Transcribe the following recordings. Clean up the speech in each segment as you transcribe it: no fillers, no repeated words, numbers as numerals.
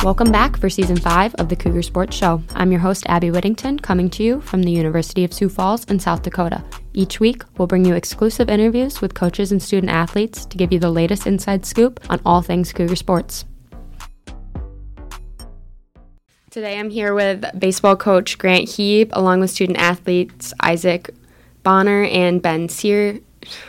Welcome back for Season 5 of the Cougar Sports Show. I'm your host, Abby Whittington, coming to you from the University of Sioux Falls in South Dakota. Each week, we'll bring you exclusive interviews with coaches and student athletes to give you the latest inside scoop on all things Cougar sports. Today, I'm here with baseball coach Grant Heeb, along with student athletes Isaac Bonner and Ben Surrey.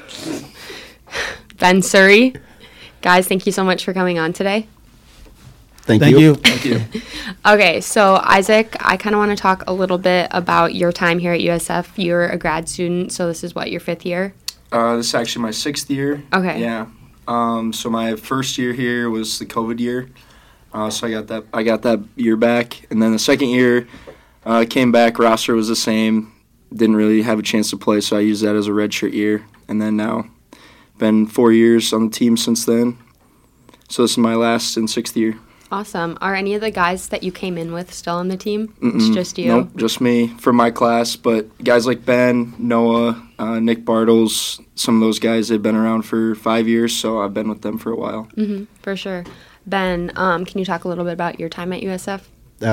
Guys, thank you so much for coming on today. Thank you. Okay, so Isaac, I kind of want to talk a little bit about your time here at USF. You're a grad student, so this is what, your fifth year? This is actually my sixth year. Okay. Yeah. So my first year here was the COVID year. So I got that year back, and then the second year came back. Roster was the same. Didn't really have a chance to play, so I used that as a redshirt year. And then now, been 4 years on the team since then. So this is my last and sixth year. Awesome. Are any of the guys that you came in with still on the team? It's just you? Nope, just me from my class. But guys like Ben, Noah, Nick Bartles, some of those guys, they've been around for 5 years, so I've been with them for a while. Mm-hmm, for sure. Ben, can you talk a little bit about your time at USF?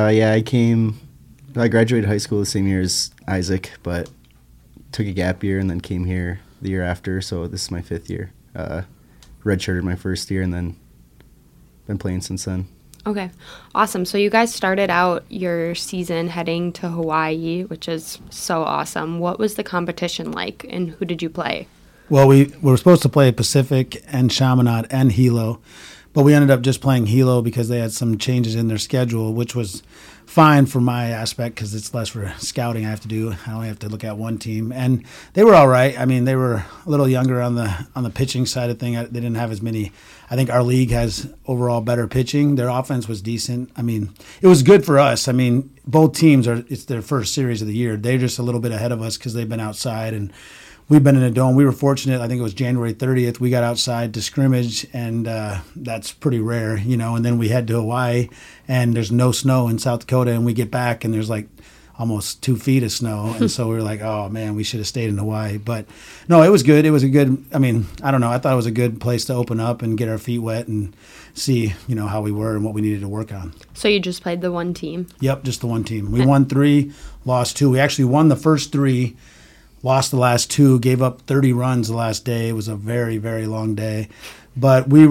I graduated high school the same year as Isaac, but took a gap year and then came here the year after, so this is my fifth year. Redshirted my first year and then been playing since then. Okay, awesome. So you guys started out your season heading to Hawaii, which is so awesome. What was the competition like, and who did you play? Well, we were supposed to play Pacific and Chaminade and Hilo, but we ended up just playing Hilo because they had some changes in their schedule, which was fine for my aspect because it's less for scouting I have to do. I only have to look at one team. And they were all right. I mean, they were a little younger on the pitching side of thing. They didn't have as many. I think our league has overall better pitching. Their offense was decent. I mean, it was good for us. I mean, both teams, it's their first series of the year. They're just a little bit ahead of us because they've been outside and we've been in a dome. We were fortunate. I think it was January 30th. We got outside to scrimmage, and that's pretty rare, And then we head to Hawaii, and there's no snow in South Dakota, and we get back, and there's like almost 2 feet of snow. And so we were like, oh, man, we should have stayed in Hawaii. But, no, it was good. It was a good – I mean, I don't know. I thought it was a good place to open up and get our feet wet and see, how we were and what we needed to work on. So you just played the one team? Yep, just the one team. We won 3, lost 2. We actually won the first 3. Lost the last 2, gave up 30 runs the last day. It was a very, very long day. But we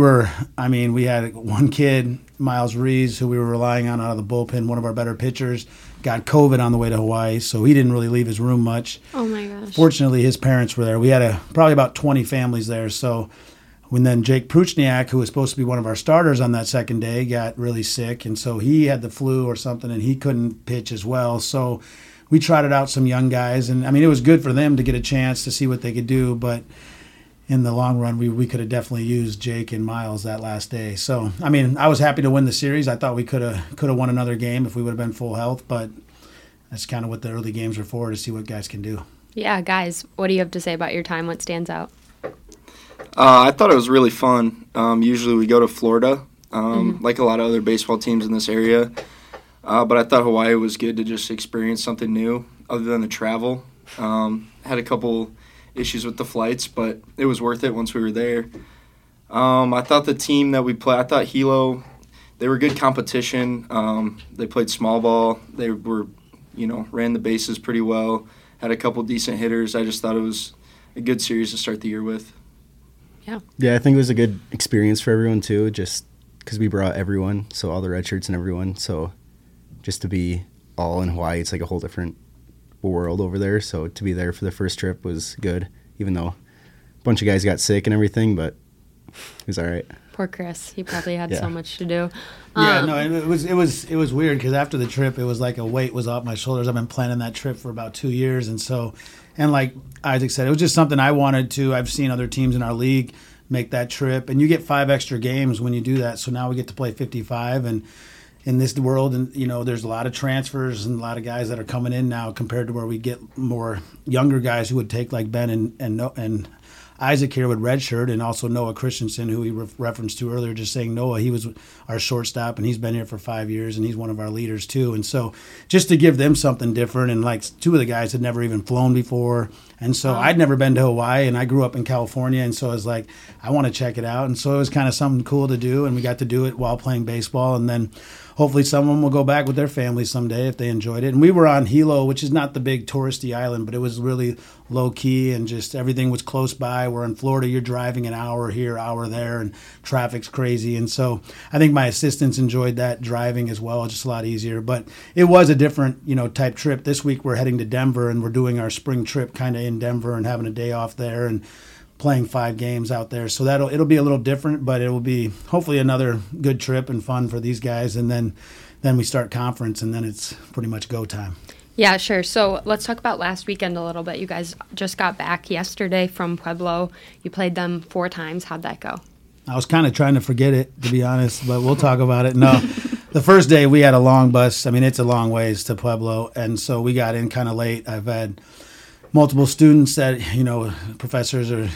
had one kid, Miles Rees, who we were relying on out of the bullpen, one of our better pitchers, got COVID on the way to Hawaii, so he didn't really leave his room much. Oh, my gosh. Fortunately, his parents were there. We had probably about 20 families there. So when then Jake Pruchniak, who was supposed to be one of our starters on that second day, got really sick, and so he had the flu or something, and he couldn't pitch as well. So we trotted out some young guys, and, it was good for them to get a chance to see what they could do, but in the long run, we could have definitely used Jake and Miles that last day. So, I was happy to win the series. I thought we could have won another game if we would have been full health, but that's kind of what the early games are for, to see what guys can do. Yeah, guys, what do you have to say about your time? What stands out? I thought it was really fun. Usually we go to Florida, like a lot of other baseball teams in this area. But I thought Hawaii was good to just experience something new other than the travel. Had a couple issues with the flights, but it was worth it once we were there. I thought the team that we played, I thought Hilo, they were good competition. They played small ball. They were, ran the bases pretty well, had a couple decent hitters. I just thought it was a good series to start the year with. Yeah, I think it was a good experience for everyone too, just because we brought everyone, so all the red shirts and everyone, so just to be all in Hawaii, it's like a whole different world over there. So to be there for the first trip was good, even though a bunch of guys got sick and everything, but it was all right. Poor Chris. He probably had so much to do. It was weird because after the trip, it was like a weight was off my shoulders. I've been planning that trip for about 2 years. And like Isaac said, it was just something I wanted to. I've seen other teams in our league make that trip, and you get 5 extra games when you do that. So now we get to play 55, and in this world, and there's a lot of transfers and a lot of guys that are coming in now compared to where we get more younger guys who would take like Ben and Isaac here with redshirt, and also Noah Christensen, who we referenced to earlier, just saying Noah, he was our shortstop, and he's been here for 5 years, and he's one of our leaders too. And so just to give them something different, and like 2 of the guys had never even flown before. And so I'd never been to Hawaii, and I grew up in California, and so I was like, I want to check it out. And so it was kind of something cool to do, and we got to do it while playing baseball. And then hopefully someone will go back with their families someday if they enjoyed it. And we were on Hilo, which is not the big touristy island, but it was really low key and just everything was close by. We're in Florida, you're driving an hour here, hour there, and traffic's crazy. And so I think my assistants enjoyed that driving as well, just a lot easier. But it was a different, type trip. This week we're heading to Denver, and we're doing our spring trip kind of in Denver and having a day off there and playing 5 games out there. So it'll be a little different, but it will be hopefully another good trip and fun for these guys. And then we start conference, and then it's pretty much go time. Yeah, sure. So let's talk about last weekend a little bit. You guys just got back yesterday from Pueblo. You played them 4 times. How'd that go? I was kind of trying to forget it, to be honest, but we'll talk about it. No, the first day we had a long bus. I mean, it's a long ways to Pueblo, and so we got in kind of late. I've had multiple students that, professors are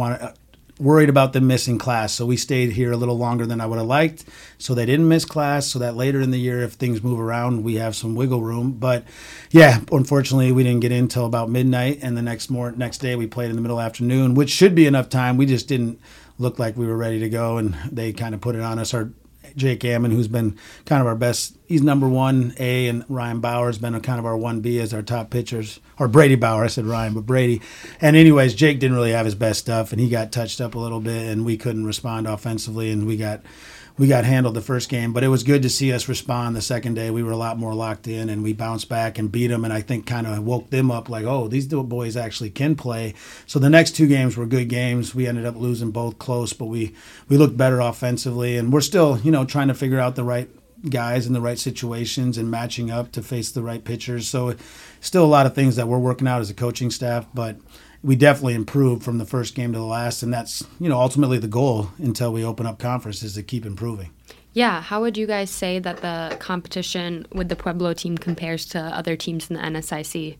worried about them missing class. So we stayed here a little longer than I would have liked. So they didn't miss class, so that later in the year, if things move around, we have some wiggle room. But yeah, unfortunately, we didn't get in until about midnight. And the next day we played in the middle afternoon, which should be enough time. We just didn't look like we were ready to go. And they kind of put it on us. Our Jake Ammon, who's been kind of our best, he's number 1A, and Ryan Bauer has been kind of our 1B as our top pitchers. Or Brady Bauer, I said Ryan, but Brady. And anyways, Jake didn't really have his best stuff, and he got touched up a little bit, and we couldn't respond offensively, and we got handled the first game. But it was good to see us respond the second day. We were a lot more locked in, and we bounced back and beat them, and I think kind of woke them up like, oh, these boys actually can play. So the next 2 games were good games. We ended up losing both close, but we looked better offensively, and we're still, trying to figure out the right guys in the right situations and matching up to face the right pitchers. So still a lot of things that we're working out as a coaching staff, but we definitely improved from the first game to the last, and that's, ultimately the goal until we open up conference is to keep improving. Yeah, how would you guys say that the competition with the Pueblo team compares to other teams in the NSIC?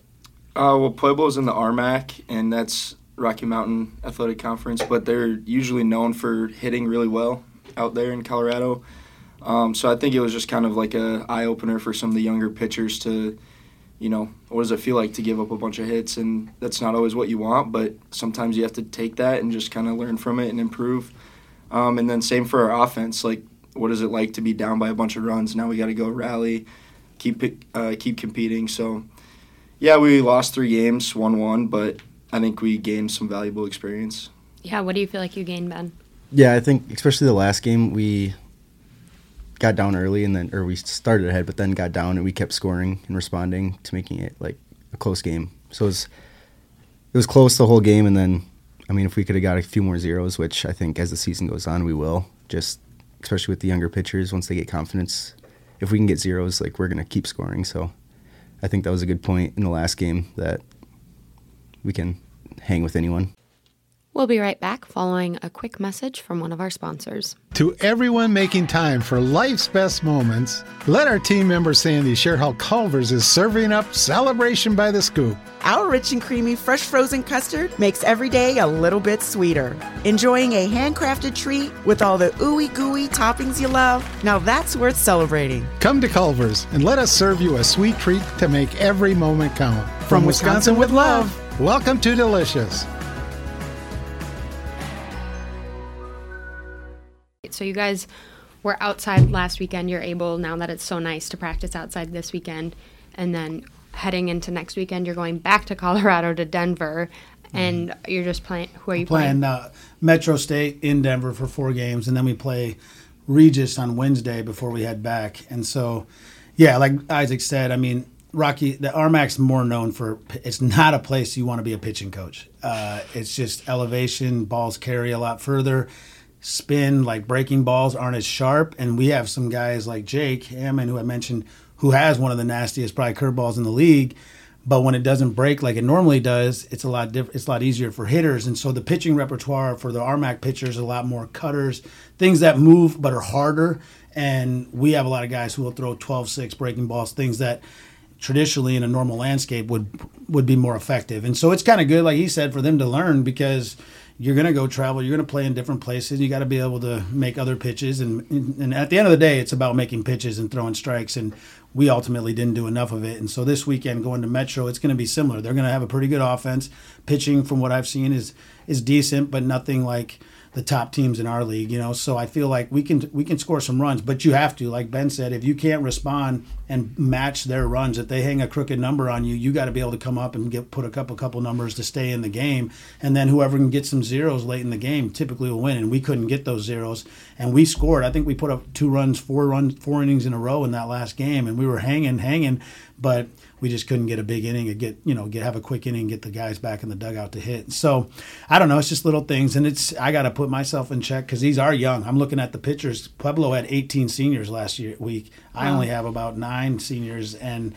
Well, Pueblo's in the RMAC, and that's Rocky Mountain Athletic Conference, but they're usually known for hitting really well out there in Colorado. So I think it was just kind of like a eye-opener for some of the younger pitchers to, what does it feel like to give up a bunch of hits? And that's not always what you want, but sometimes you have to take that and just kind of learn from it and improve. And then same for our offense. Like, what is it like to be down by a bunch of runs? Now we got to go rally, keep competing. So, yeah, we lost 3 games, 1-1, but I think we gained some valuable experience. Yeah, what do you feel like you gained, Ben? Yeah, I think especially the last game, we got down early or we started ahead, but then got down and we kept scoring and responding to making it like a close game. So it was close the whole game, and then, I mean, if we could have got a few more zeros, which I think as the season goes on we will, just especially with the younger pitchers, once they get confidence, if we can get zeros, like, we're going to keep scoring. So I think that was a good point in the last game that we can hang with anyone. We'll be right back following a quick message from one of our sponsors. To everyone making time for life's best moments, let our team member Sandy share how Culver's is serving up Celebration by the Scoop. Our rich and creamy fresh frozen custard makes every day a little bit sweeter. Enjoying a handcrafted treat with all the ooey gooey toppings you love? Now that's worth celebrating. Come to Culver's and let us serve you a sweet treat to make every moment count. From Wisconsin with love, welcome to Delicious. So you guys were outside last weekend. You're able, now that it's so nice, to practice outside this weekend. And then heading into next weekend, you're going back to Colorado to Denver. And you're just playing, who are you playing? Metro State in Denver for 4 games. And then we play Regis on Wednesday before we head back. And so, yeah, like Isaac said, I mean, the RMAC's more known for, it's not a place you want to be a pitching coach. It's just elevation, balls carry a lot further. Spin, like breaking balls aren't as sharp, and we have some guys like Jake Hammond, who I mentioned, who has one of the nastiest probably curveballs in the league, but when it doesn't break like it normally does, it's a lot it's a lot easier for hitters. And so the pitching repertoire for the RMAC pitchers is a lot more cutters, things that move but are harder, and we have a lot of guys who will throw 12-6 breaking balls, things that traditionally in a normal landscape would be more effective. And so it's kind of good, like he said, for them to learn, because you're going to go travel. You're going to play in different places. You got to be able to make other pitches. And at the end of the day, it's about making pitches and throwing strikes. And we ultimately didn't do enough of it. And so this weekend going to Metro, it's going to be similar. They're going to have a pretty good offense. Pitching, from what I've seen, is decent, but nothing like the top teams in our league, So I feel like we can score some runs, but you have to, like Ben said, if you can't respond and match their runs, if they hang a crooked number on you, you got to be able to come up and put a couple numbers to stay in the game, and then whoever can get some zeros late in the game typically will win. And we couldn't get those zeros, and we scored. I think we put up 4 innings in a row in that last game, and we were hanging, but we just couldn't get a big inning and have a quick inning, get the guys back in the dugout to hit. So I don't know. It's just little things, and I got to put myself in check because these are young. I'm looking at the pitchers. Pueblo had 18 seniors last week. I only have about 9 seniors, and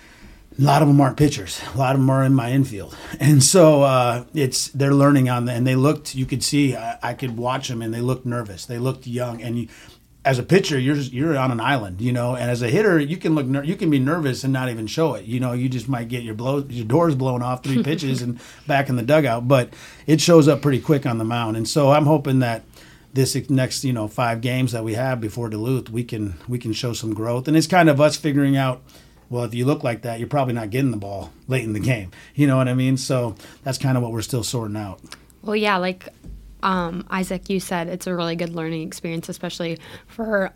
a lot of them aren't pitchers. A lot of them are in my infield, and so they're learning on that. And they looked. You could see. I could watch them, and they looked nervous. They looked young, and as a pitcher, you're on an island, and as a hitter, you can be nervous and not even show it. You just might get your doors blown off 3 pitches and back in the dugout, but it shows up pretty quick on the mound. And so I'm hoping that this next 5 games that we have before Duluth, we can show some growth. And it's kind of us figuring out, well, if you look like that, you're probably not getting the ball late in the game. You know what I mean? So that's kind of what we're still sorting out. Well, yeah, like Isaac, you said it's a really good learning experience, especially for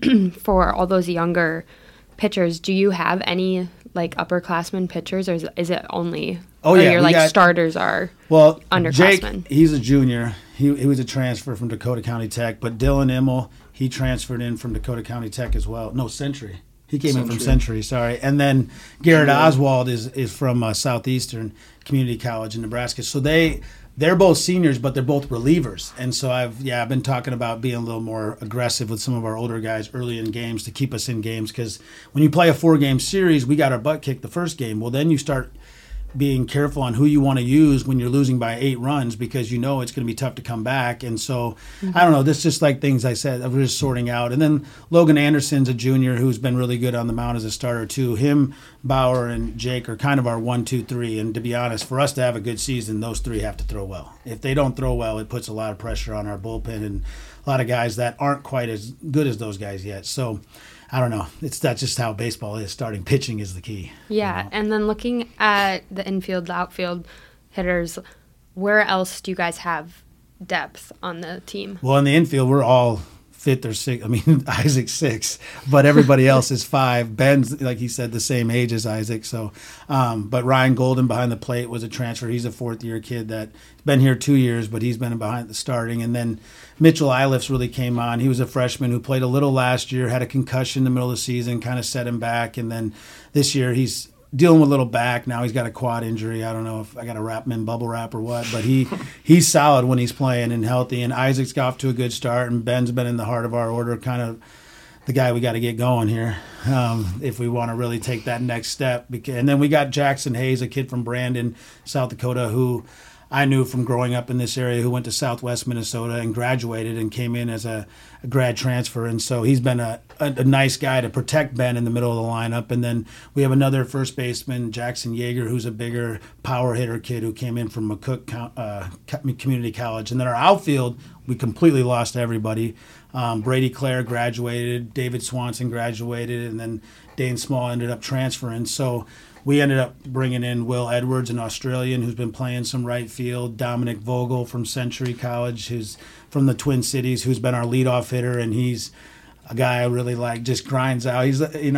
for all those younger pitchers. Do you have any upperclassmen pitchers, or is it only your starters are underclassmen? Jake, he's a junior. He was a transfer from Dakota County Tech, but Dylan Immel, he transferred in from Dakota County Tech as well. No, Century. He came in from Century, sorry. And then Garrett Oswald is from Southeastern Community College in Nebraska. So they're both seniors, but they're both relievers. And so I've been talking about being a little more aggressive with some of our older guys early in games to keep us in games, because when you play a 4-game series, we got our butt kicked the first game. Well, then you start being careful on who you want to use when you're losing by 8 runs, because it's going to be tough to come back. And so, I don't know, this is just like things I said, we're just sorting out. And then Logan Anderson's a junior who's been really good on the mound as a starter too. Him, Bauer, and Jake are kind of our 1, 2, 3. And to be honest, for us to have a good season, those 3 have to throw well. If they don't throw well, it puts a lot of pressure on our bullpen and a lot of guys that aren't quite as good as those guys yet. So I don't know. That's just how baseball is. Starting pitching is the key. Yeah, and then looking at the infield, the outfield hitters, where else do you guys have depth on the team? Well, in the infield, we're all 5th or 6th. I mean, Isaac's 6, but everybody else is 5. Ben's, like he said, the same age as Isaac. So, but Ryan Golden behind the plate was a transfer. He's a 4th-year kid that's been here 2 years, but he's been behind the starting. And then Mitchell Ilifs really came on. He was a freshman who played a little last year, had a concussion in the middle of the season, kind of set him back. And then this year he's dealing with a little back. Now he's got a quad injury. I don't know if I got to wrap him in bubble wrap or what, but he's solid when he's playing and healthy. And Isaac's got off to a good start, and Ben's been in the heart of our order, kind of the guy we got to get going here if we want to really take that next step. And then we got Jackson Hayes, a kid from Brandon, South Dakota, who I knew from growing up in this area, who went to Southwest Minnesota and graduated and came in as a grad transfer. And so he's been a nice guy to protect Ben in the middle of the lineup. And then we have another first baseman, Jackson Yeager, who's a bigger power hitter kid who came in from McCook Community College. And then our outfield, we completely lost everybody. Brady Clare graduated, David Swanson graduated, and then Dane Small ended up transferring. So we ended up bringing in Will Edwards, an Australian who's been playing some right field, Dominic Vogel from Century College, who's from the Twin Cities, who's been our leadoff hitter, and he's a guy I really like, just grinds out.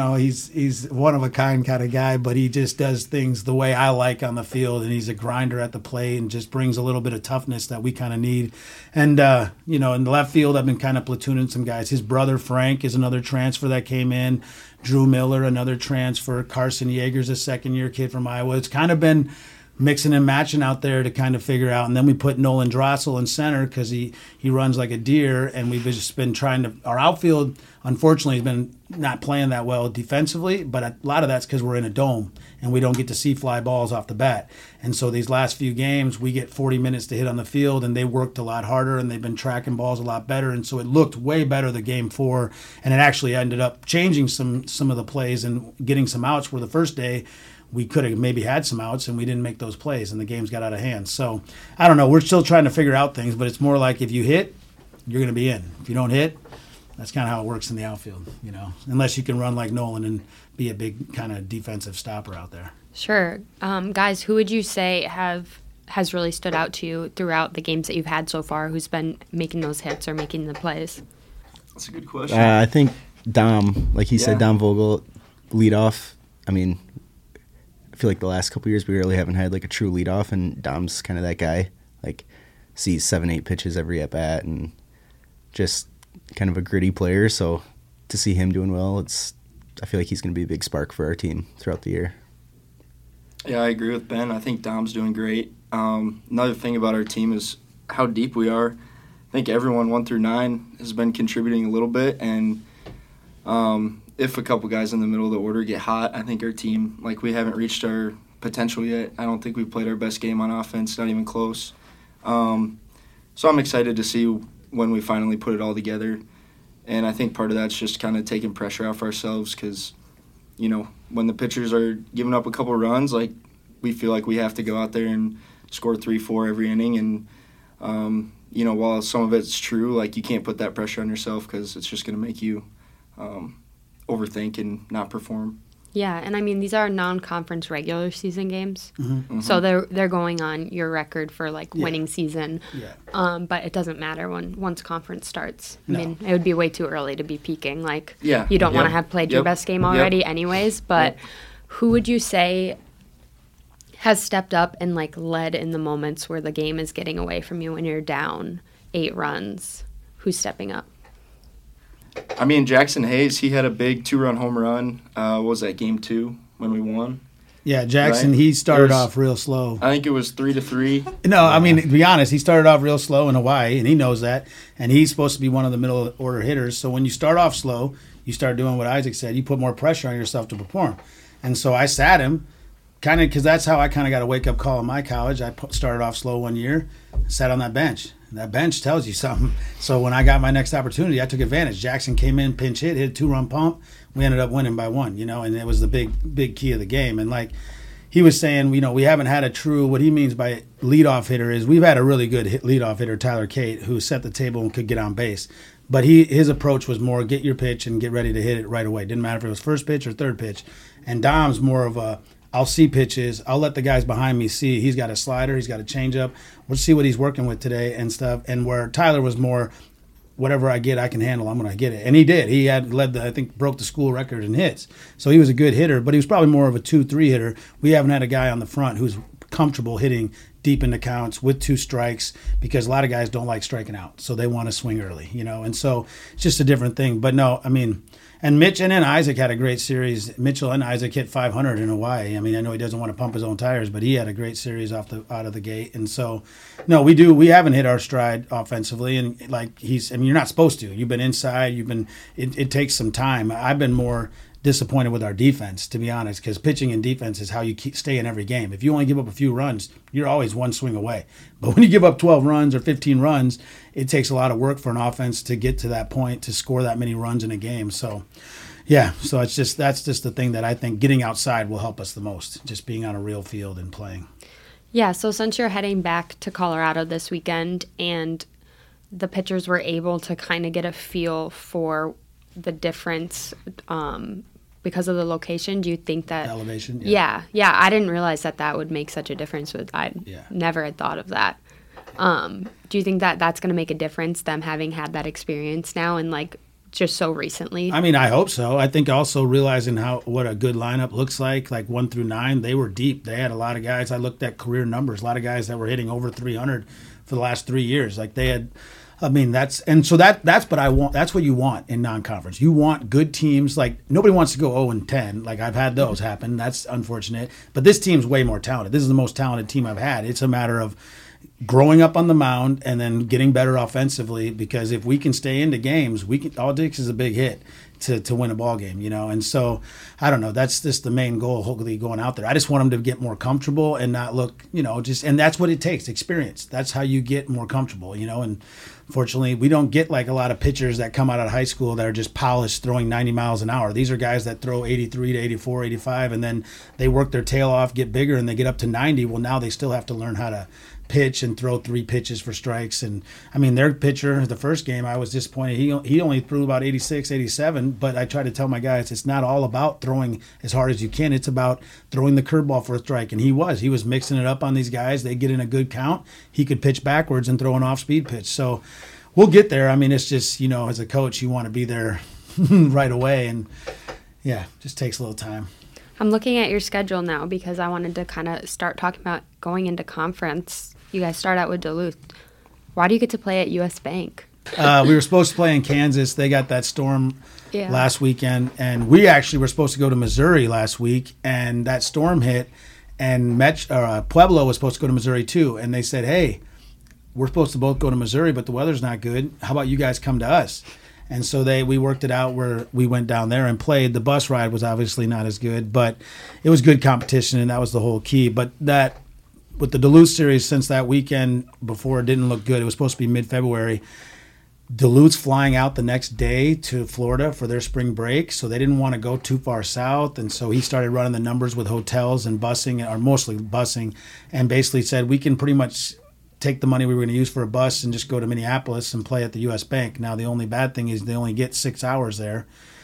He's one of a kind of guy, but he just does things the way I like on the field, and he's a grinder at the plate and just brings a little bit of toughness that we kind of need. And, in the left field, I've been kind of platooning some guys. His brother, Frank, is another transfer that came in. Drew Miller, another transfer. Carson Yeager's a second-year kid from Iowa. It's kind of been mixing and matching out there to kind of figure out. And then we put Nolan Drossel in center because he runs like a deer, and we've just been trying to – our outfield, unfortunately, has been not playing that well defensively, but a lot of that's because we're in a dome and we don't get to see fly balls off the bat. And so these last few games, we get 40 minutes to hit on the field, and they worked a lot harder, and they've been tracking balls a lot better. And so it looked way better the game 4, and it actually ended up changing some of the plays and getting some outs where the first day we could have maybe had some outs and we didn't make those plays and the games got out of hand. So I don't know. We're still trying to figure out things, but it's more like if you hit, you're going to be in. If you don't hit, that's kind of how it works in the outfield, unless you can run like Nolan and be a big kind of defensive stopper out there. Sure. Guys, who would you say has really stood out to you throughout the games that you've had so far? Who's been making those hits or making the plays? That's a good question. I think Dom, like he said, Dom Vogel, leadoff. I mean, I feel like the last couple of years we really haven't had like a true leadoff, and Dom's kind of that guy. Like, sees 7-8 pitches every at bat, and just kind of a gritty player. So to see him doing well, I feel like he's going to be a big spark for our team throughout the year. Yeah, I agree with Ben. I think Dom's doing great. Another thing about our team is how deep we are. I think everyone 1 through 9 has been contributing a little bit, and if a couple guys in the middle of the order get hot, I think our team, like, we haven't reached our potential yet. I don't think we've played our best game on offense, not even close. So I'm excited to see when we finally put it all together, and I think part of that's just kind of taking pressure off ourselves because, when the pitchers are giving up a couple runs, like, we feel like we have to go out there and score 3-4 every inning, and while some of it's true, like, you can't put that pressure on yourself because it's just going to make you overthink and not perform. Yeah, and I mean, these are non-conference regular season games, So they're going on your record for winning season. Yeah. But it doesn't matter once conference starts. I No. mean, it would be way too early to be peaking. Yeah. You don't want to Yep. have played your Yep. best game already, anyways. But who would you say has stepped up and led in the moments where the game is getting away from you when you're down 8 runs? Who's stepping up? I mean, Jackson Hayes, he had a big 2-run home run. What was that, game 2 when we won? Yeah, Jackson, Right. he started It was- off real slow. I think it was 3-3. No, I mean, to be honest, he started off real slow in Hawaii, and he knows that. And he's supposed to be one of the middle order hitters. So when you start off slow, you start doing what Isaac said. You put more pressure on yourself to perform. And so I sat him, kind of because that's how I kind of got a wake-up call in my college. I started off slow one year, sat on that bench. And that bench tells you something. So when I got my next opportunity, I took advantage. Jackson came in, pinch hit a 2-run pump. We ended up winning by 1, and it was the big key of the game. And he was saying, we haven't had a true, what he means by leadoff hitter is we've had a really good leadoff hitter, Tyler Cate, who set the table and could get on base. But his approach was more get your pitch and get ready to hit it right away. Didn't matter if it was first pitch or third pitch. And Dom's more of a, I'll see pitches. I'll let the guys behind me see. He's got a slider. He's got a changeup. We'll see what he's working with today and stuff. And where Tyler was more, whatever I get, I can handle. I'm going to get it. And he did. He had broke the school record in hits. So he was a good hitter, but he was probably more of a 2-3 hitter. We haven't had a guy on the front who's comfortable hitting deep into counts with 2 strikes because a lot of guys don't like striking out. So they want to swing early, And so it's just a different thing. But no, I mean, and Mitch and then Isaac had a great series. Mitchell and Isaac hit 500 in Hawaii. I mean, I know he doesn't want to pump his own tires, but he had a great series out of the gate. And so, no, we haven't hit our stride offensively. And you're not supposed to. You've been inside. It takes some time. I've been more disappointed with our defense, to be honest, because pitching and defense is how you stay in every game. If you only give up a few runs, you're always one swing away. But when you give up 12 runs or 15 runs, it takes a lot of work for an offense to get to that point to score that many runs in a game. So, yeah, so that's just the thing that I think getting outside will help us the most, just being on a real field and playing. Yeah, so since you're heading back to Colorado this weekend and the pitchers were able to kind of get a feel for the difference because of the location, do you think that elevation? Yeah, I didn't realize that would make such a difference. Never had thought of that. Do you think that that's going to make a difference, them having had that experience now and just so recently? I mean, I hope so. I think also realizing what a good lineup looks like 1 through 9, they were deep. They had a lot of guys. I looked at career numbers, a lot of guys that were hitting over 300 for the last 3 years. They had. I mean, that's what I want. That's what you want in non-conference. You want good teams. Nobody wants to go 0-10. I've had those happen. That's unfortunate. But this team's way more talented. This is the most talented team I've had. It's a matter of growing up on the mound and then getting better offensively, because if we can stay into games, all it takes is a big hit to win a ball game, and so I don't know, that's just the main goal, hopefully, going out there. I just want them to get more comfortable and not look, and that's what it takes, experience. That's how you get more comfortable, and fortunately we don't get like a lot of pitchers that come out of high school that are just polished throwing 90 miles an hour. These are guys that throw 83 to 84, 85, and then they work their tail off, get bigger, and they get up to 90. Well, now they still have to learn how to pitch and throw 3 pitches for strikes. And I mean, their pitcher, the first game, I was disappointed. He only threw about 86, 87, but I try to tell my guys it's not all about throwing as hard as you can. It's about throwing the curveball for a strike. And he was mixing it up on these guys. They get in a good count. He could pitch backwards and throw an off-speed pitch. So we'll get there. I mean, it's just, as a coach, you want to be there right away. And yeah, just takes a little time. I'm looking at your schedule now because I wanted to kind of start talking about going into conference. You guys start out with Duluth. Why do you get to play at US Bank? We were supposed to play in Kansas. They got that storm last weekend. And we actually were supposed to go to Missouri last week. And that storm hit. And Pueblo was supposed to go to Missouri too. And they said, hey, we're supposed to both go to Missouri, but the weather's not good. How about you guys come to us? And so we worked it out where we went down there and played. The bus ride was obviously not as good, but it was good competition, and that was the whole key. But with the Duluth series, since that weekend before, it didn't look good. It was supposed to be mid-February. Duluth's flying out the next day to Florida for their spring break, so they didn't want to go too far south. And so he started running the numbers with hotels and busing, or mostly busing, and basically said we can pretty much take the money we were going to use for a bus and just go to Minneapolis and play at the US Bank. Now, the only bad thing is they only get 6 hours there.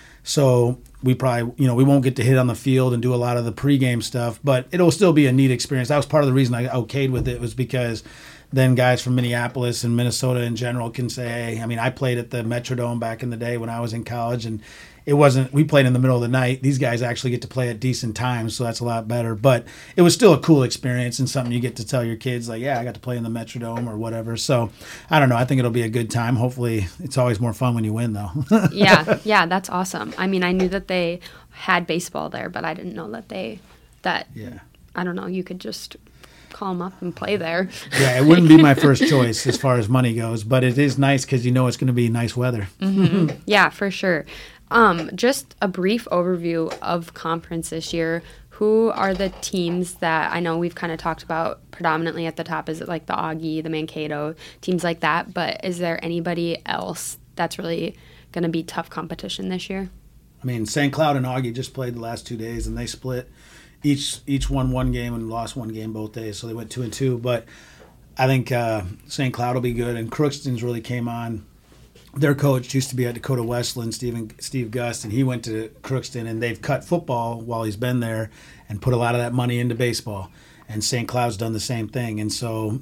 So we probably, we won't get to hit on the field and do a lot of the pregame stuff, but it'll still be a neat experience. That was part of the reason I okayed with it, was because then guys from Minneapolis and Minnesota in general can say, hey, I mean, I played at the Metrodome back in the day when I was in college, and we played in the middle of the night. These guys actually get to play at decent times, so that's a lot better. But it was still a cool experience and something you get to tell your kids, like, yeah, I got to play in the Metrodome or whatever. So I don't know. I think it'll be a good time. Hopefully it's always more fun when you win, though. Yeah, that's awesome. I mean, I knew that they had baseball there, but I didn't know that I don't know, you could just call them up and play there. Yeah, it wouldn't be my first choice as far as money goes, but it is nice because it's going to be nice weather. Mm-hmm. Yeah, for sure. Just a brief overview of conference this year. Who are the teams that I know we've kind of talked about predominantly at the top? Is it like the Augie, the Mankato, teams like that? But is there anybody else that's really going to be tough competition this year? I mean, St. Cloud and Augie just played the last 2 days, and they split. Each won one game and lost one game both days, so they went 2-2. But I think St. Cloud will be good, and Crookston's really came on. Their coach used to be at Dakota Westland, Steve Gust, and he went to Crookston, and they've cut football while he's been there and put a lot of that money into baseball. And St. Cloud's done the same thing. And so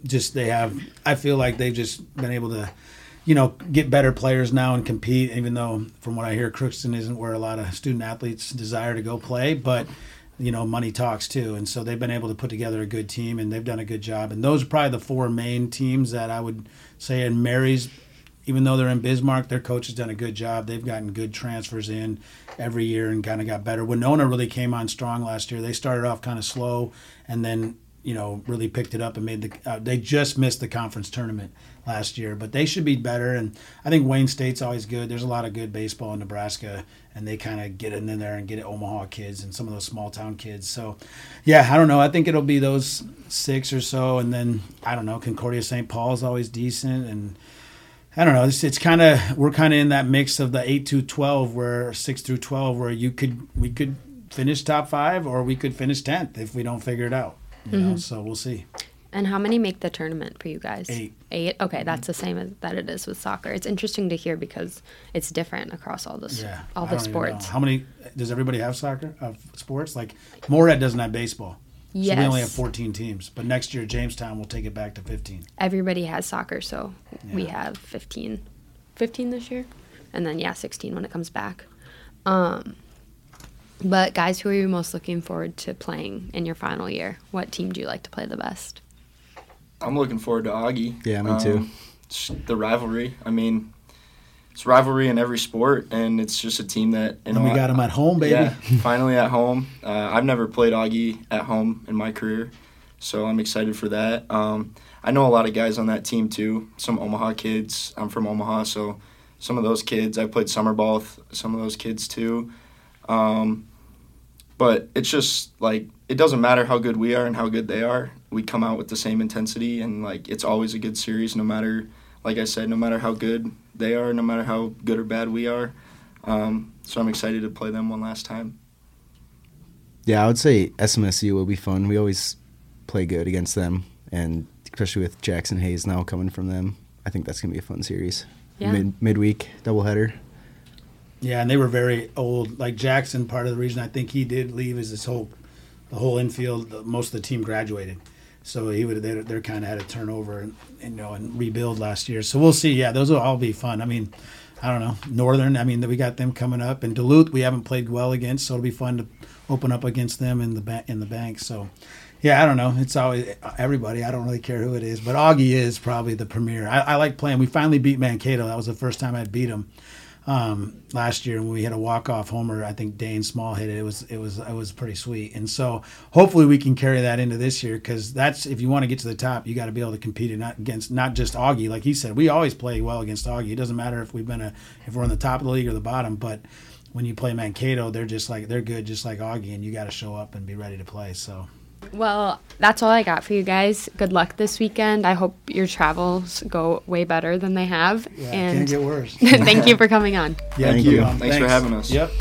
I feel like they've just been able to, get better players now and compete, even though from what I hear, Crookston isn't where a lot of student athletes desire to go play, but money talks too. And so they've been able to put together a good team, and they've done a good job. And those are probably the 4 main teams that I would say. And Mary's, even though they're in Bismarck, their coach has done a good job. They've gotten good transfers in every year and kind of got better. Winona really came on strong last year. They started off kind of slow and then, really picked it up and made they just missed the conference tournament last year. But they should be better. And I think Wayne State's always good. There's a lot of good baseball in Nebraska, and they kind of get in there and get at Omaha kids and some of those small town kids. So, yeah, I don't know. I think it'll be those 6 or so. And then, I don't know, Concordia St. Paul is always decent. And I don't know. It's kind of, we're kind of in that mix of the 8 to 12, where 6 through 12, where we could finish top 5 or we could finish 10th if we don't figure it out. So we'll see. And how many make the tournament for you guys? 8. 8? Okay, that's the same as that it is with soccer. It's interesting to hear because it's different across all the sports. How many does everybody have soccer sports? Like Moorhead doesn't have baseball. Yes. So we only have 14 teams. But next year, Jamestown will take it back to 15. Everybody has soccer, so we have 15. 15 this year? And then, 16 when it comes back. But, guys, who are you most looking forward to playing in your final year? What team do you like to play the best? I'm looking forward to Augie. Yeah, me too. The rivalry. I mean, it's rivalry in every sport, and it's just a team that... And we got them at home, baby. Yeah, finally at home. I've never played Augie at home in my career, so I'm excited for that. I know a lot of guys on that team, too, some Omaha kids. I'm from Omaha, so some of those kids. I played summer ball with some of those kids too. But it's just, like, it doesn't matter how good we are and how good they are. We come out with the same intensity, and, like, it's always a good series no matter, like I said, no matter how good they are, no matter how good or bad we are. So I'm excited to play them one last time. Yeah, I would say SMSU will be fun. We always play good against them, and especially with Jackson Hayes now coming from them, I think that's going to be a fun series. Yeah. Midweek doubleheader. Yeah, and they were very old. Like Jackson, part of the reason I think he did leave is the whole infield. Most of the team graduated, so they're kind of had to turn over and rebuild last year. So we'll see. Yeah, those will all be fun. I mean, I don't know, Northern. I mean, we got them coming up, and Duluth we haven't played well against, so it'll be fun to open up against them in the bank. So. Yeah, I don't know. It's always everybody. I don't really care who it is, but Augie is probably the premier. I like playing. We finally beat Mankato. That was the first time I'd beat them last year when we had a walk-off homer. I think Dane Small hit it. It was pretty sweet. And so hopefully we can carry that into this year, because that's, if you want to get to the top, you got to be able to compete against not just Augie. Like he said, we always play well against Augie. It doesn't matter if we're on the top of the league or the bottom, but when you play Mankato, they're good just like Augie, and you got to show up and be ready to play. So. Well, that's all I got for you guys. Good luck this weekend. I hope your travels go way better than they have. Yeah, and can't get worse. Thank you for coming on. Yeah, Thank you. Thanks for having us. Yep.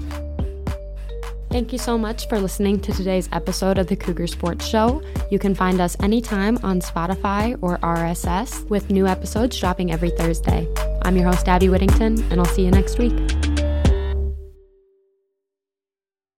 Thank you so much for listening to today's episode of the Cougar Sports Show. You can find us anytime on Spotify or RSS, with new episodes dropping every Thursday. I'm your host, Abby Whittington, and I'll see you next week.